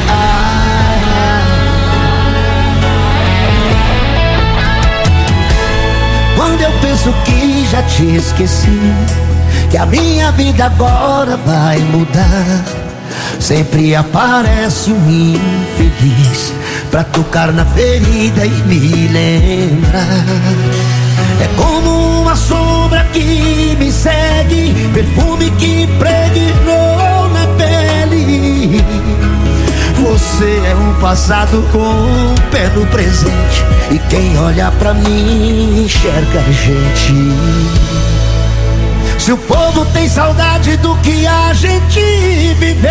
Quando eu penso que já te esqueci, que a minha vida agora vai mudar, sempre aparece um infeliz pra tocar na ferida e me lembrar. É como uma sombra que me segue, perfume que impregnou na pele. Você é um passado com um pé no presente, e quem olha pra mim enxerga a gente. Se o povo tem saudade do que a gente viveu,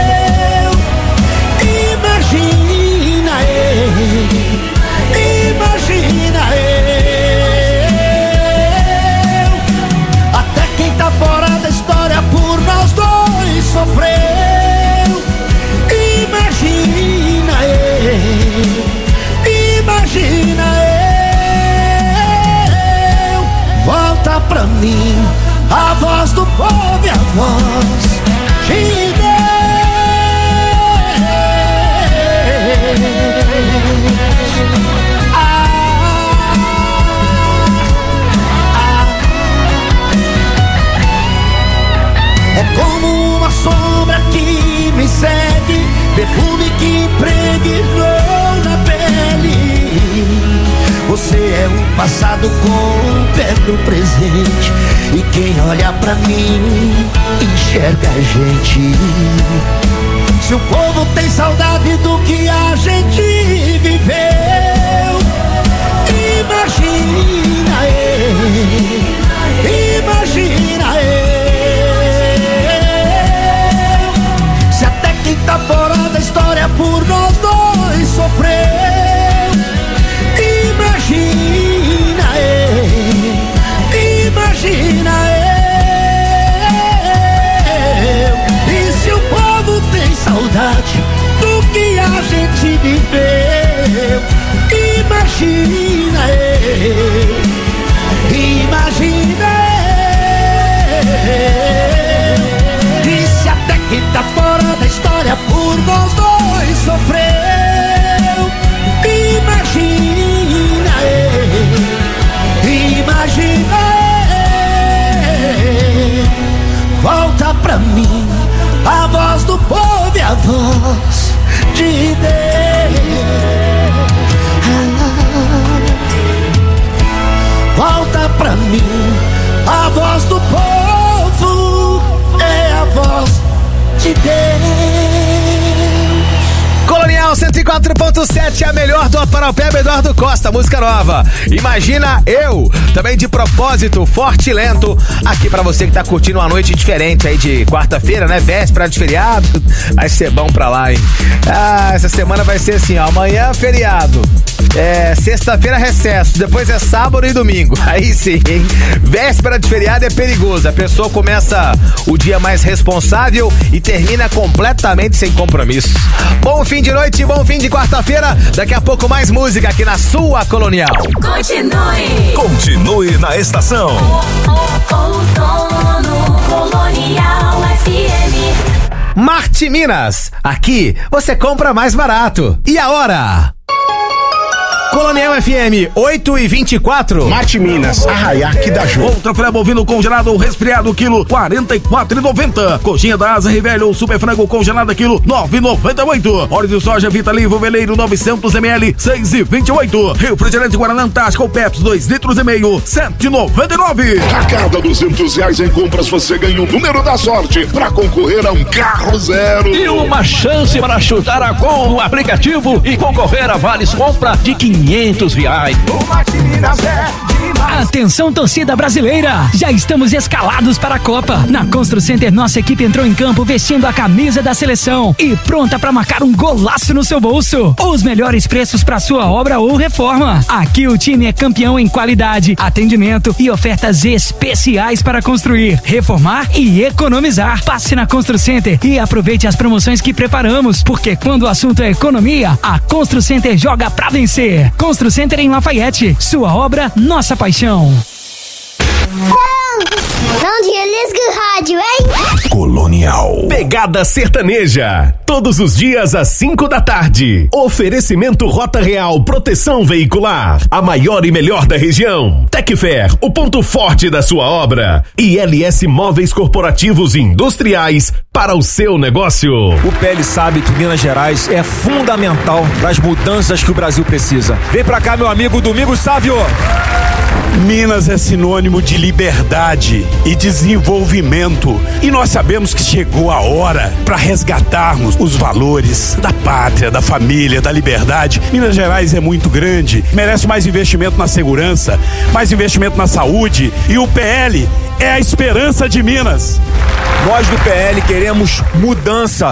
imagina eu, imagina eu. Até segue, perfume que impregnou na pele. Você é o passado com o pé no presente, e quem olha pra mim enxerga a gente. Se o povo tem saudade do que a gente viveu, imagina imagina se até quem tá fora da história por nós dois sofreu. Imagina imagina e se o povo tem saudade do que a gente viveu, imagina imagina e se até quem tá fora da história por nós dois sofreu, imagina imagina volta pra mim a voz do povo e a voz de Deus. Volta pra mim a voz do povo, é a voz de Deus. Colonial 104.7, a melhor do Aparopeba, Eduardo Costa, música nova. Imagina eu, também de propósito, forte e lento, aqui pra você que tá curtindo uma noite diferente aí de quarta-feira, né? Véspera de feriado, vai ser bom pra lá, hein? Ah, essa semana vai ser assim, ó, amanhã feriado. Sexta-feira recesso, depois é sábado e domingo. Aí sim, hein? Véspera de feriado é perigoso. A pessoa começa o dia mais responsável e termina completamente sem compromisso. Bom fim de noite, bom fim de quarta-feira. Daqui a pouco mais música aqui na sua Colonial. Continue na estação. Outono Colonial FM. Marte Minas, aqui você compra mais barato. E a hora? Colonial FM, 8h24. Marte Minas, Arraiaque da Ju. Outra filé bovino congelado ou resfriado, quilo, R$44,90. Coxinha da asa Rivelli ou super frango congelada, quilo, R$9,98. Óleo de soja Vitalivo Veleiro 900ml, R$6,28. Refrigerante Guaraná Antártica ou Pepsi 2,5 litros, R$7,99. A cada R$200 em compras você ganha o número da sorte para concorrer a um carro zero. E uma chance para chutar a gol no aplicativo e concorrer a vales compra de R$500. Atenção, torcida brasileira! Já estamos escalados para a Copa. Na Constru Center, nossa equipe entrou em campo vestindo a camisa da seleção e pronta para marcar um golaço no seu bolso. Os melhores preços para sua obra ou reforma. Aqui o time é campeão em qualidade, atendimento e ofertas especiais para construir, reformar e economizar. Passe na Constru Center e aproveite as promoções que preparamos, porque quando o assunto é economia, a Constru Center joga pra vencer. Constru Center em Lafayette. Sua obra, nossa paixão. Não desliga o rádio, hein? Colonial. Pegada sertaneja. Todos os dias às 5 da tarde. Oferecimento Rota Real Proteção Veicular. A maior e melhor da região. Tecfer, o ponto forte da sua obra. E LS Móveis Corporativos e Industriais para o seu negócio. O PL sabe que Minas Gerais é fundamental para as mudanças que o Brasil precisa. Vem pra cá, meu amigo Domingos Sávio. Minas é sinônimo de liberdade e desenvolvimento. E nós sabemos que chegou a hora para resgatarmos os valores da pátria, da família, da liberdade. Minas Gerais é muito grande, merece mais investimento na segurança, mais investimento na saúde. E o PL é a esperança de Minas. Nós do PL queremos mudança.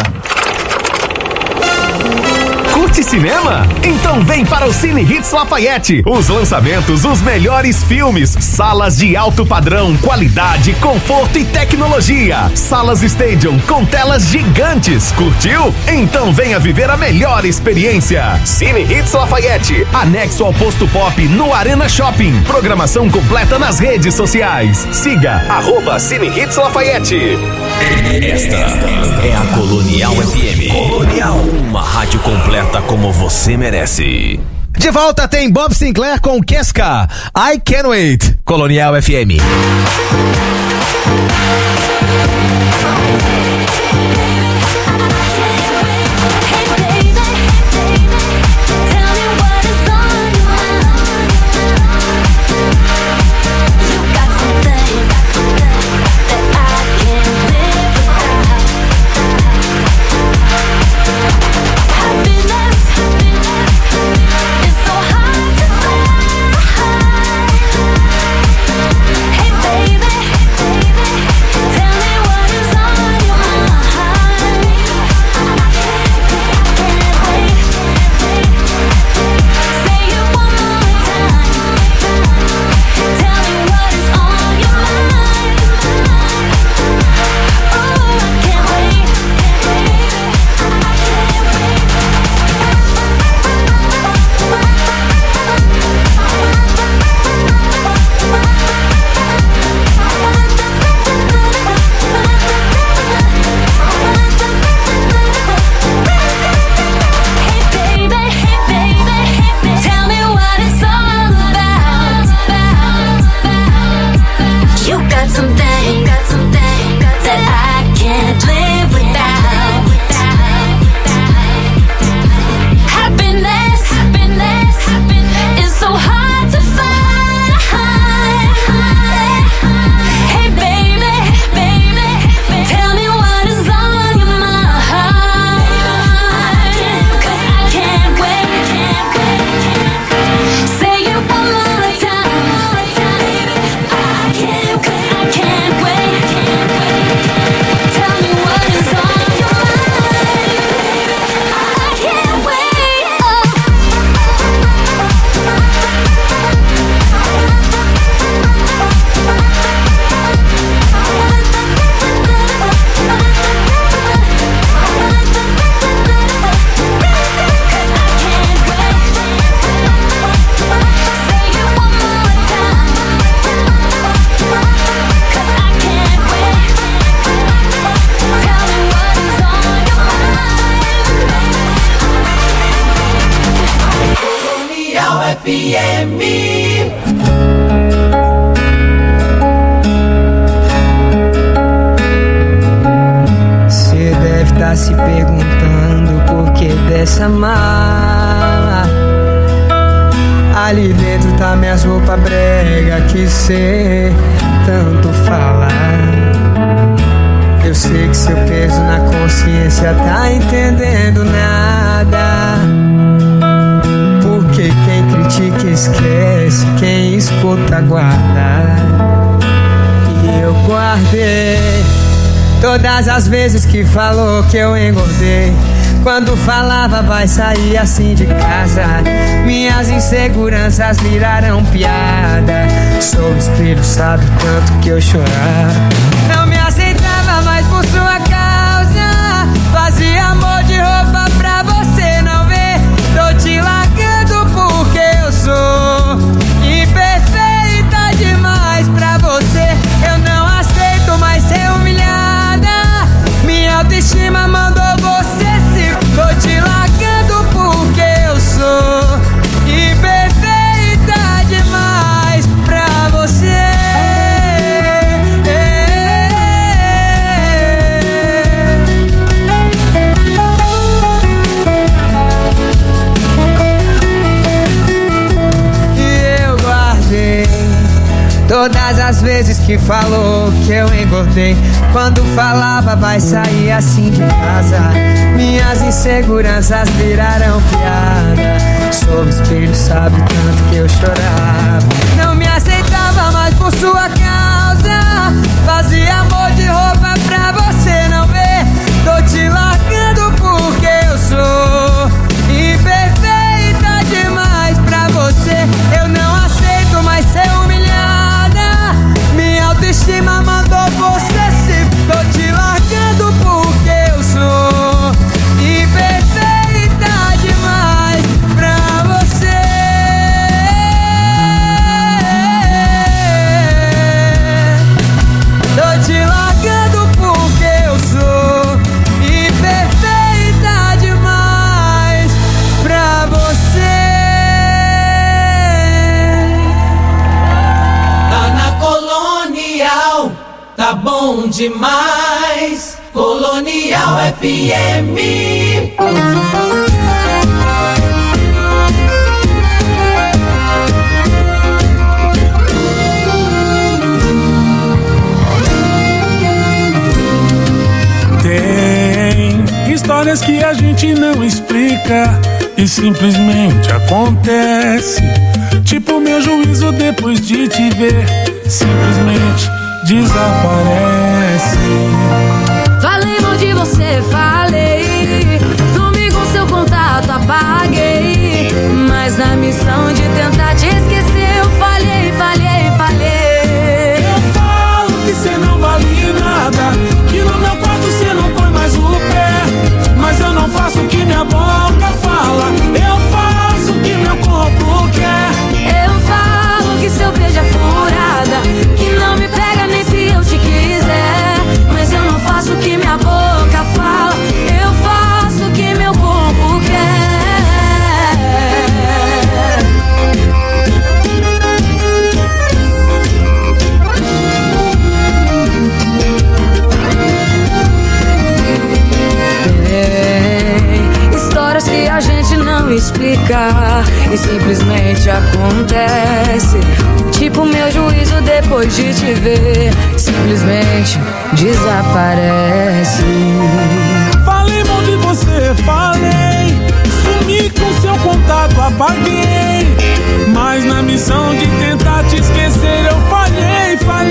Curte cinema? Então vem para o Cine Hits Lafayette. Os lançamentos, os melhores filmes, salas de alto padrão, qualidade, conforto e tecnologia. Salas Stadium com telas gigantes. Curtiu? Então venha viver a melhor experiência. Cine Hits Lafayette, anexo ao Posto Pop no Arena Shopping. Programação completa nas redes sociais. Siga @Cine Hits Lafayette. Esta é a Colonial FM. Colonial, uma rádio completa como você merece. De volta tem Bob Sinclair com Kesca, I Can't Wait. Colonial FM. FM. Cê deve estar se perguntando por que dessa mala. Ali dentro tá minhas roupas brega que cê tanto fala. Eu sei que seu peso na consciência tá entendendo nada. Porque quem critica esquece, quem escuta guarda. E eu guardei todas as vezes que falou que eu engordei. Quando falava vai sair assim de casa, minhas inseguranças viraram piada. Sou o espelho, sabe o tanto que eu chorava. Não me aceitava mais por sua causa. Fazia amor de roupa pra você não ver. Tô te largando porque eu sou imperfeita demais pra você. Eu não aceito mais ser humilhada. Minha autoestima mandou você se. Tô te largando porque eu sou imperfeita demais pra você. Todas as vezes que falou que eu engordei. Quando falava vai sair assim de casa, minhas inseguranças viraram piada. Sou o espelho, sabe tanto que eu chorava. Não me aceitava mais por sua causa. Fazia amor de roupa pra você não ver. Tô te largando porque eu sou imperfeita demais pra você. Eu não aceito mais ser humilhada. Minha autoestima mandou você se. Tô te largando porque eu sou imperfeita demais pra você. Tô te largando porque eu sou imperfeita demais pra você. Tá na Colonial, tá bom demais. Colonial FM. Tem histórias que a gente não explica e simplesmente acontece. Tipo meu juízo depois de te ver, simplesmente desaparece. Falei mal de você, falei. Sumi com seu contato, apaguei. Mas na missão de tentar te esquecer, eu falhei. Eu falo que cê não vale nada, que no meu quarto cê não põe mais o pé. Mas eu não faço o que minha boca fala, eu faço o que meu corpo quer. Eu falo que seu beijo é furada, que não me pega nem se eu te quiser. Mas eu não faço o que minha boca fala, eu faço o que meu corpo quer. Tem histórias que a gente não explica e simplesmente acontece. Tipo meu juízo depois de te ver, simplesmente desaparece. Falei mal de você, falei. Sumi com seu contato, apaguei. Mas na missão de tentar te esquecer, eu falhei.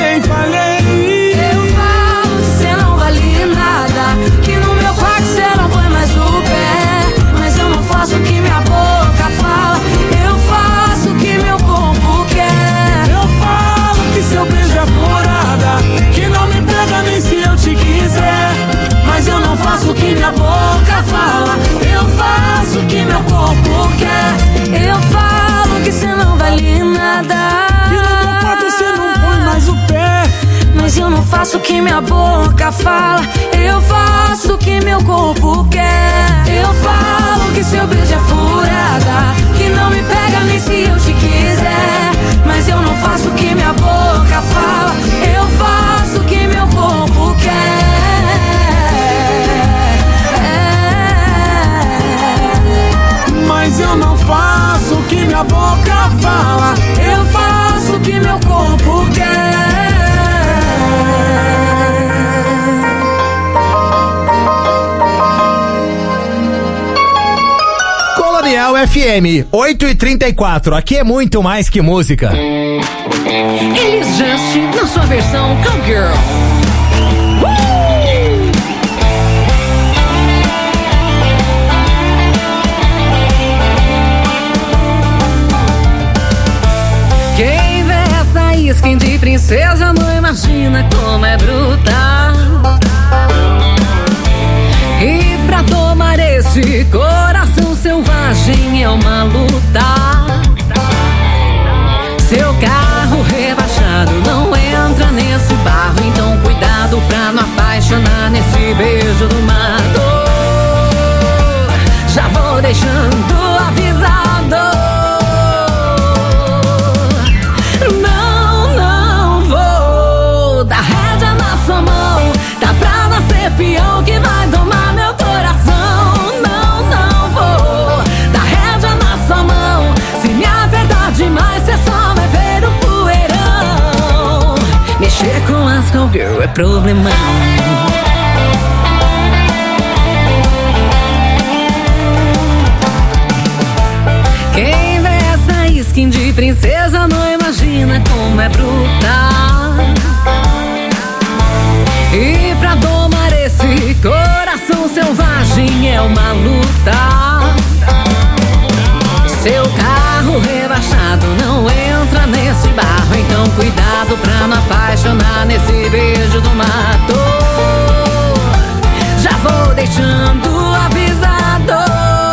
Eu falo que cê não vale nada, que no meu quarto cê não põe mais o pé. Mas eu não faço o que minha boca fala, eu faço o que meu corpo quer. Eu falo que seu beijo é furada, que não me pega nem se eu te quiser. Mas eu não faço o que minha boca fala, eu faço o que meu corpo quer. Eu falo que cê não vale nada, que no meu quarto cê não põe mais o pé. Mas eu não faço o que minha boca fala, eu faço o que meu corpo quer. Eu falo que seu beijo é furada, que não me pega nem se eu te Colonial FM, 8h34. Aqui é muito mais que música. Elis Just na sua versão Cowgirl. Quem vê essa skin de princesa não imagina como é brutal. E pra tomar esse coração selvagem é uma luta. Seu carro rebaixado não entra nesse barro, então cuidado pra não apaixonar nesse beijo do mato. Já vou deixando avisado. Não vou dar rédea na sua mão. Tá pra nascer peão que vai domar meu coração. Não vou dar rédea na sua mão. Se me apertar demais, cê só vai ver o poeirão. Mexer com as cowgirl é problemão. Quem vê essa skin de princesa não imagina como é brutal. E pra domar esse coração selvagem é uma luta. Seu carro rebaixado não entra nesse barro, então cuidado pra não apaixonar nesse beijo do mato. Já vou deixando avisado.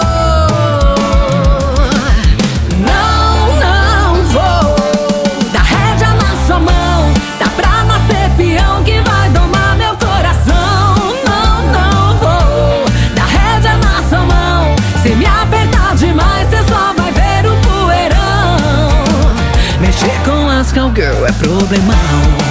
Não vou dar rédea na sua mão. Tá pra nascer peão que vai domar meu coração. Não vou dar rédea na sua mão. Se me apertar demais, cê só vai ver o poeirão. Mexer com as cowgirl é problemão.